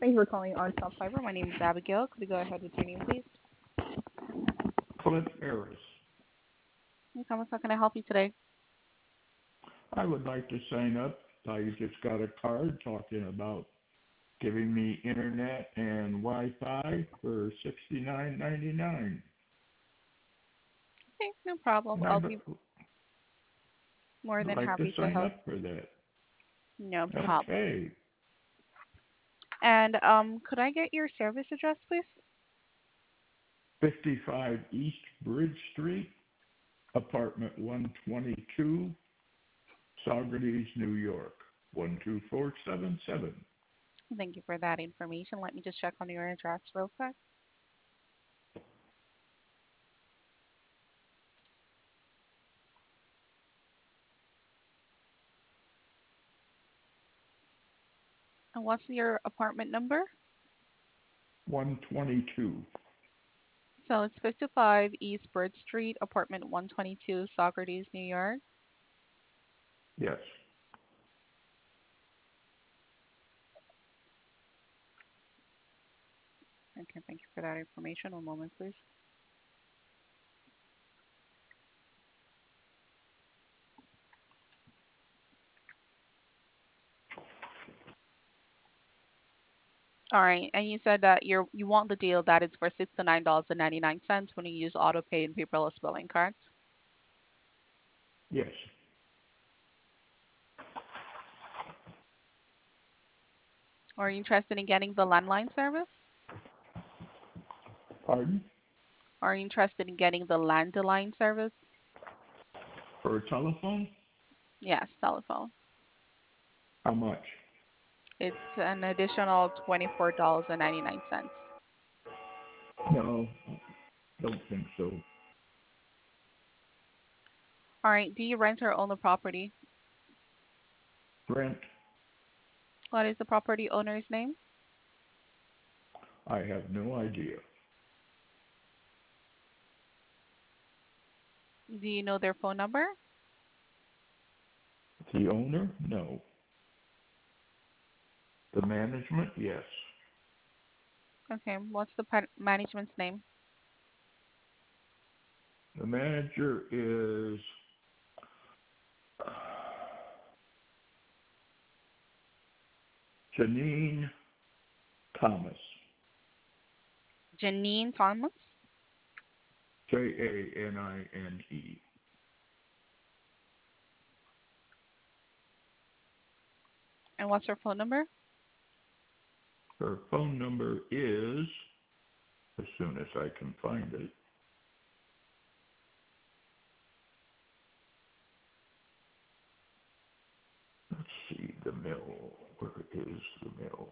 Thank you for calling on Top Fiber. My name is Abigail. Could you go ahead with your name, please? Cliff Harris. Hey, Thomas, how can I help you today? I would like to sign up. I just got a card talking about giving me internet and Wi-Fi for $69.99, Okay, no problem. and I'll I'd be more than like to happy to sign help. up for that. No problem. Okay, And could I get your service address, please? 55 East Bridge Street, apartment 122, Saugerties, New York, 12477. Thank you for that information. Let me just check on your address real quick. And what's your apartment number? 122. So it's 55 East Bridge Street, apartment 122, Socrates, New York. Yes. Okay, thank you for that information. One moment, please. All right, and you said that you want the deal that it's for $69.99 when you use auto pay and paperless billing, correct? Yes. Are you interested in getting the landline service? Pardon? Are you interested in getting the landline service? For a telephone? Yes, telephone. How much? It's an additional $24.99. No, don't think so. All right, do you rent or own the property? Rent, What is the property owner's name? I have no idea. Do you know their phone number? The owner? No. The management? Yes. Okay, what's the management's name? The manager is Janine Thomas. Janine Thomas? Janine. And what's her phone number? Her phone number is, as soon as I can find it, let's see, the mill. Where is the mill?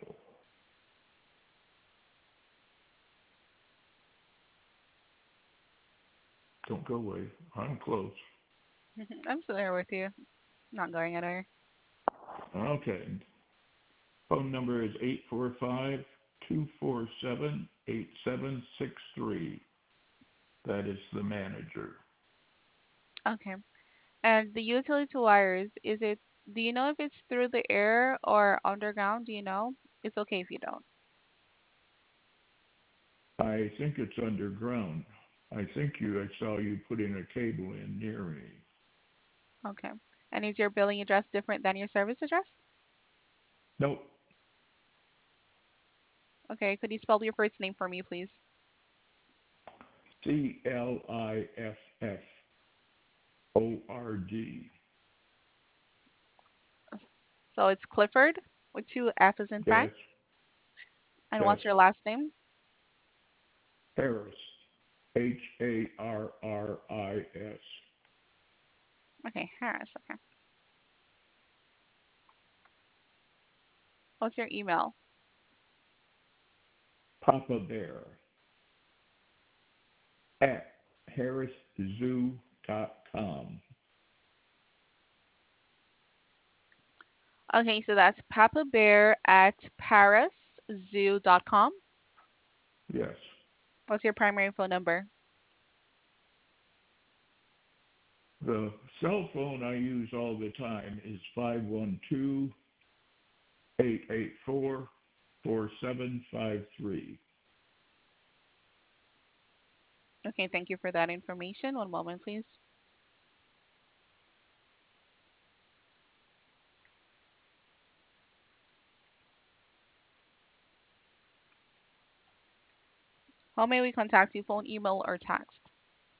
Don't go away. I'm close. I'm still there with you. Not going anywhere. Okay. Phone number is 845-247-8763. That is the manager. Okay. And the utility wires, do you know if it's through the air or underground? Do you know? It's okay if you don't. I think it's underground. I saw you putting a cable in near me. Okay. And is your billing address different than your service address? Nope. Okay. Could you spell your first name for me, please? Clifford. So it's Clifford with two F's in Yes, Frank. And yes. what's your last name? Harris. Harris. Okay, Harris. Okay. What's your email? Papa Bear at harriszoo.com. Okay, so that's Papa Bear at pariszoo.com. Yes. What's your primary phone number? The cell phone I use all the time is 512-884-8255. 4753. Okay, thank you for that information. One moment, please. How may we contact you? Phone, email, or text?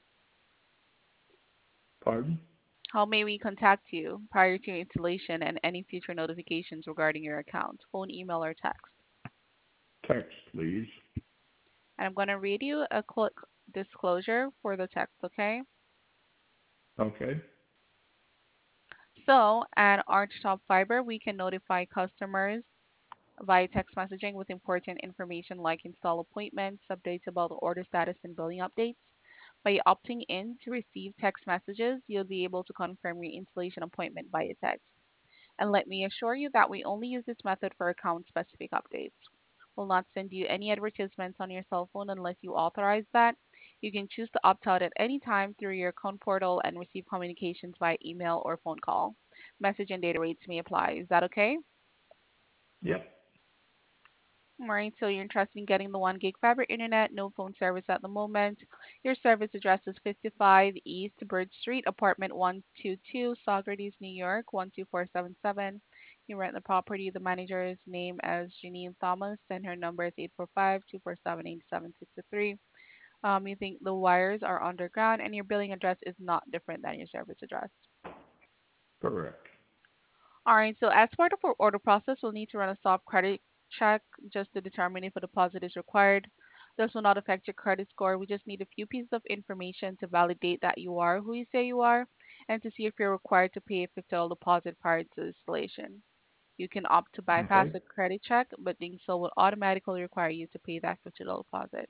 Pardon? How may we contact you prior to your installation and any future notifications regarding your account? Phone, email, or text? Text, please. And I'm going to read you a quick disclosure for the text, okay? Okay. So at Archtop Fiber, we can notify customers via text messaging with important information like install appointments, updates about the order status, and billing updates. By opting in to receive text messages, you'll be able to confirm your installation appointment via text. And let me assure you that we only use this method for account specific updates. We'll not send you any advertisements on your cell phone unless you authorize that. You can choose to opt out at any time through your account portal and receive communications by email or phone call. Message and data rates may apply. Is that okay? Yep. All right, so you're interested in getting the 1 gig fiber internet, no phone service at the moment. Your service address is 55 East Bird Street, apartment 122, Socrates, New York, 12477. You rent the property. The manager's name is Janine Thomas, and her number is 845-247-8763. You think the wires are underground, and your billing address is not different than your service address. Correct. All right, so as part of our order process, we'll need to run a soft credit check just to determine if a deposit is required. This will not affect your credit score. We just need a few pieces of information to validate that you are who you say you are and to see if you're required to pay a $50 deposit prior to installation. You can opt to bypass Okay. a credit check, but doing so will automatically require you to pay that $50 deposit.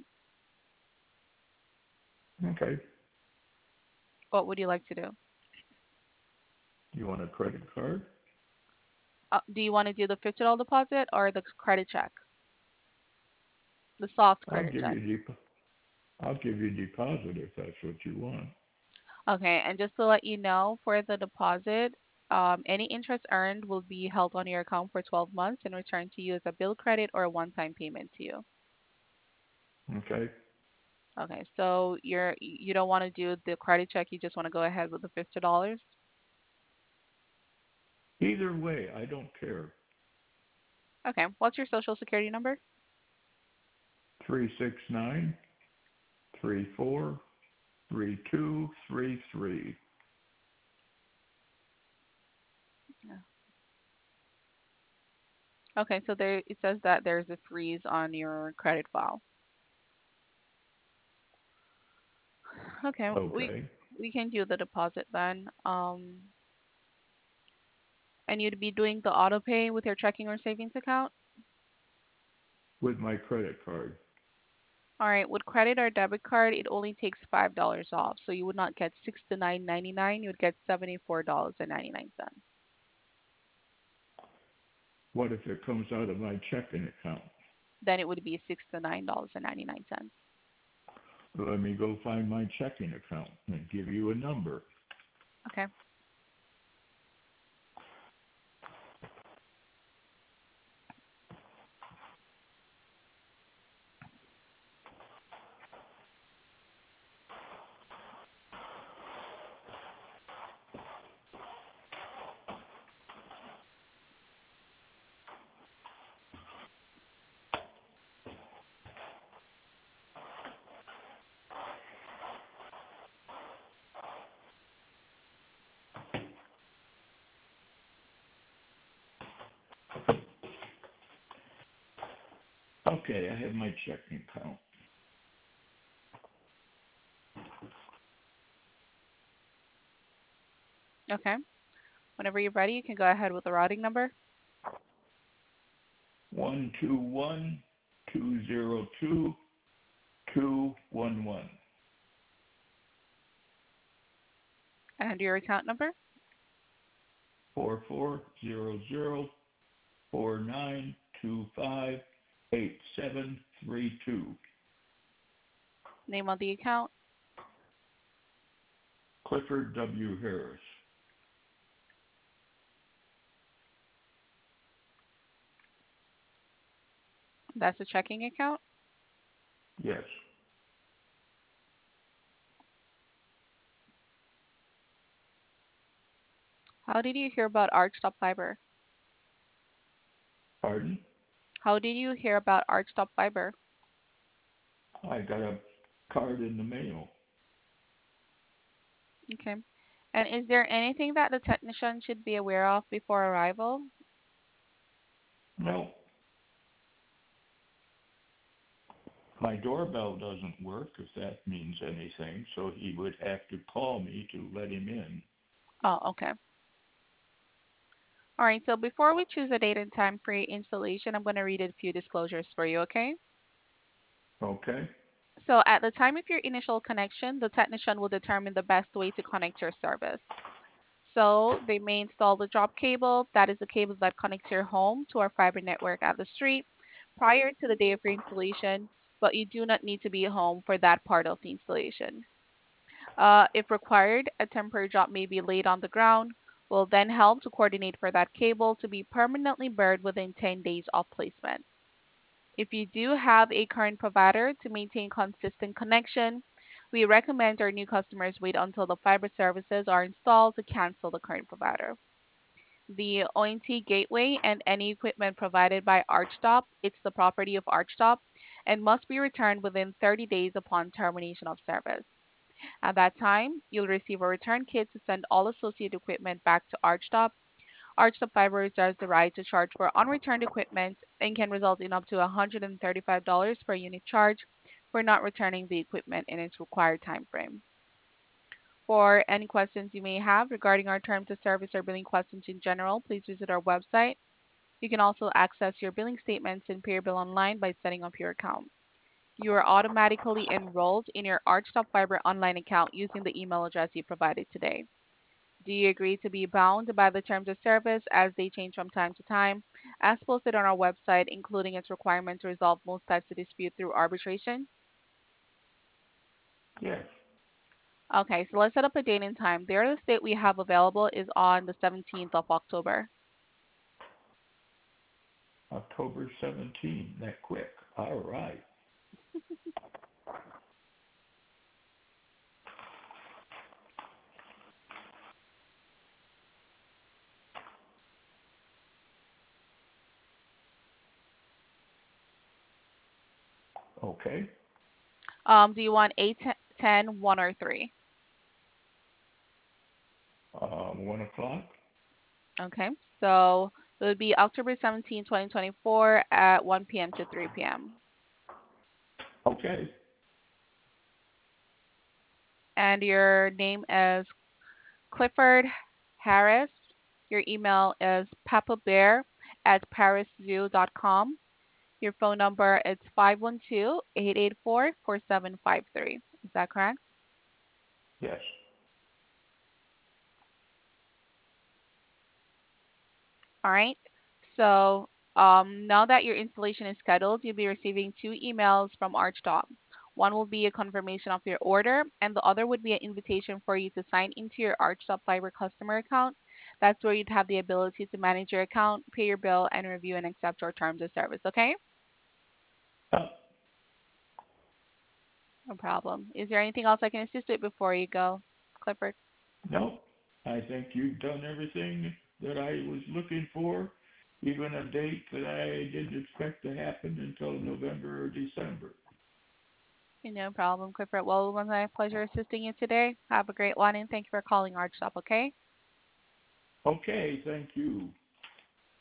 Okay. What would you like to do? You want a credit card? Do you want to do the $50 deposit or the credit check, the soft I'll credit give check? you I'll give you deposit if that's what you want. Okay, and just to let you know, for the deposit, any interest earned will be held on your account for 12 months and returned to you as a bill credit or a one-time payment to you. Okay. Okay, so you don't want to do the credit check, you just want to go ahead with the $50. Either way, I don't care. Okay, what's your social security number? 369-343233. Yeah. Okay, so there it says that there's a freeze on your credit file. Okay, Okay. we can do the deposit then. And you'd be doing the auto pay with your checking or savings account? With my credit card. All right, with credit or debit card, it only takes $5 off. So you would not get 69.99, you would get $74.99. What if it comes out of my checking account? Then it would be $69.99. Let me go find my checking account and give you a number. Okay. Okay, I have my checking account. Okay. Whenever you're ready, you can go ahead with the routing number 121-202-211. and your account number. 4400-4925-8732. Name on the account. Clifford W. Harris. That's a checking account. Yes. How did you hear about Archtop Fiber? Pardon? How did you hear about Archtop Fiber? I got a card in the mail. Okay. And is there anything that the technician should be aware of before arrival? No, my doorbell doesn't work, if that means anything, so he would have to call me to let him in. Oh, okay. All right. So before we choose a date and time for your installation, I'm going to read a few disclosures for you, okay? Okay? So at the time of your initial connection, the technician will determine the best way to connect your service. So they may install the drop cable, that is the cable that connects your home to our fiber network at the street, prior to the day of your installation, but you do not need to be home for that part of the installation. If required, a temporary drop may be laid on the ground. Will then help to coordinate for that cable to be permanently buried within 10 days of placement. If you do have a current provider to maintain consistent connection, we recommend our new customers wait until the fiber services are installed to cancel the current provider. The ONT gateway and any equipment provided by Archtop, it's the property of Archtop and must be returned within 30 days upon termination of service. At that time, you'll receive a return kit to send all associated equipment back to Archtop. Archtop Fiber reserves the right to charge for unreturned equipment and can result in up to $135 per unit charge for not returning the equipment in its required time frame. For any questions you may have regarding our terms of service or billing questions in general, please visit our website. You can also access your billing statements and pay your bill online by setting up your account. You are automatically enrolled in your Archtop Fiber online account using the email address you provided today. Do you agree to be bound by the terms of service as they change from time to time, as posted on our website, including its requirement to resolve most types of dispute through arbitration? Yes. Okay, so let's set up a date and time. The earliest date we have available is on the 17th of October. October 17th, that quick. All right. Okay. Do you want 8, 10, 1, or 3? 1 o'clock. Okay, so it would be October 17, 2024 at 1 p.m. to 3 p.m. Okay. And your name is Clifford Harris. Your email is papabear@pariszoo.com. Your phone number is 512-884-4753. Is that correct? Yes. All right. So now that your installation is scheduled, you'll be receiving two emails from Archdom. One will be a confirmation of your order, and the other would be an invitation for you to sign into your Archdom Fiber customer account. That's where you'd have the ability to manage your account, pay your bill, and review and accept our terms of service. Okay? Uh, No problem. Is there anything else I can assist with before you go, Clifford? no, I think you've done everything that I was looking for, even a date that I didn't expect to happen until November or December. No problem, Clifford. Well, it was my pleasure assisting you today. Have a great one, and thank you for calling Archdom. Okay? Okay, thank you.